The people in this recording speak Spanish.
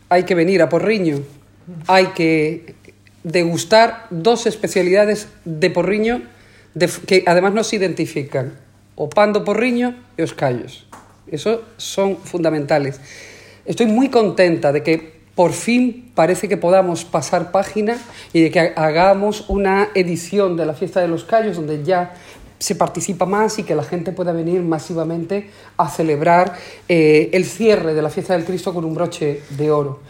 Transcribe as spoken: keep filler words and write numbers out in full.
hay que venir a Porriño, hay que degustar dos especialidades de Porriño de, que además nos identifican, o pan do Porriño e os callos. Eso son fundamentales. Estoy muy contenta de que por fin parece que podamos pasar página y de que hagamos una edición de la Fiesta de los Callos donde ya se participa más y que la gente pueda venir masivamente a celebrar eh, el cierre de la Fiesta del Cristo con un broche de oro.